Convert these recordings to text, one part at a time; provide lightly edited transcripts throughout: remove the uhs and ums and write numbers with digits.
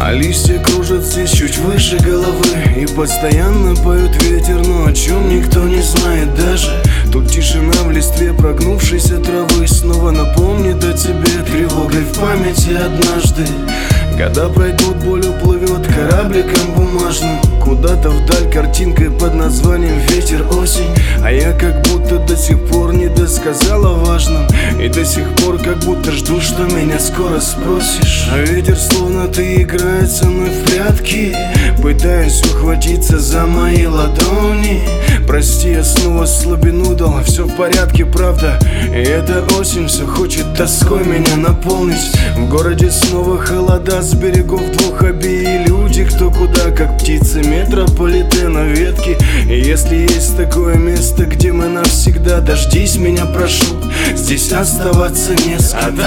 А листья кружат здесь чуть выше головы, и постоянно поют ветер, но о чем никто не знает даже. Тут тишина в листве прогнувшейся травы снова напомнит о тебе тревогой в памяти однажды. Года пройдут, боль уплывет корабликом бумажным куда-то вдаль, картинкой под названием «Ветер, осень». А я как будто до сих пор не досказал о важном, и до сих пор как будто жду, что меня скоро спросишь. А ветер словно ты играет со мной в прятки, пытаясь ухватиться за мои ладони. Прости, я снова слабину дал, все в порядке, правда. И эта осень все хочет тоской меня наполнить. В городе снова холода, с берегов двух обеи люди кто куда, как птицы метрополитена ветки. И если есть такое место, где мы навсегда, дождись меня, прошу, здесь оставаться не с кем.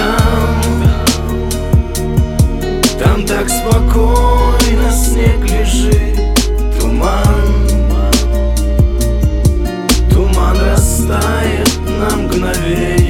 Там так спокойно снег лежит, туман растает на мгновение.